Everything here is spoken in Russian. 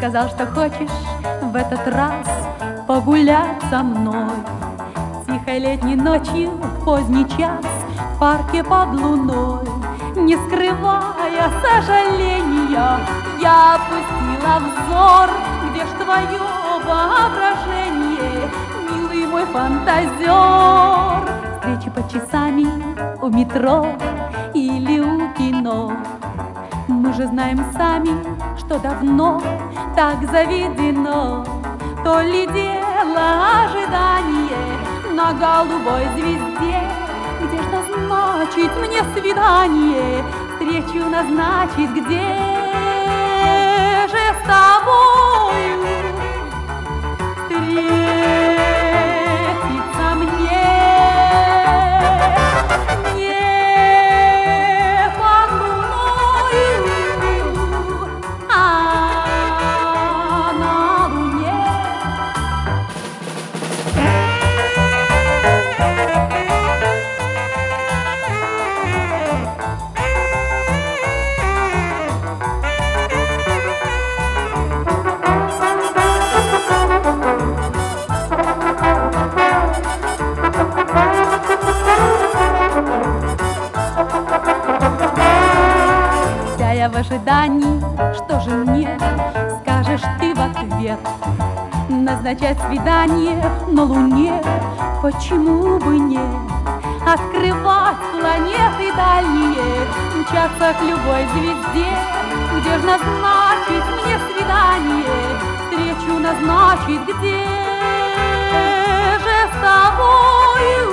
сказал, что хочешь в этот раз погулять со мной. Тихой летней ночью, в поздний час, в парке под луной, не скрывая сожаления, я опустила взор. Где ж твое воображение, милый мой фантазер? Встречи под часами у метро или у кино. Мы же знаем сами, что давно так заведено. То ли дело ожидание на голубой звезде. Где ж назначить мне свидание, встречу назначить где же с тобою встретиться мне? Не под луною, а на луне. Я в ожидании, что же мне скажешь ты в ответ? Назначать свидание на Луне, почему бы нет? Открывать планеты дальние, мчаться к любой звезде. Где ж назначить мне свидание, встречу назначить где же с тобою?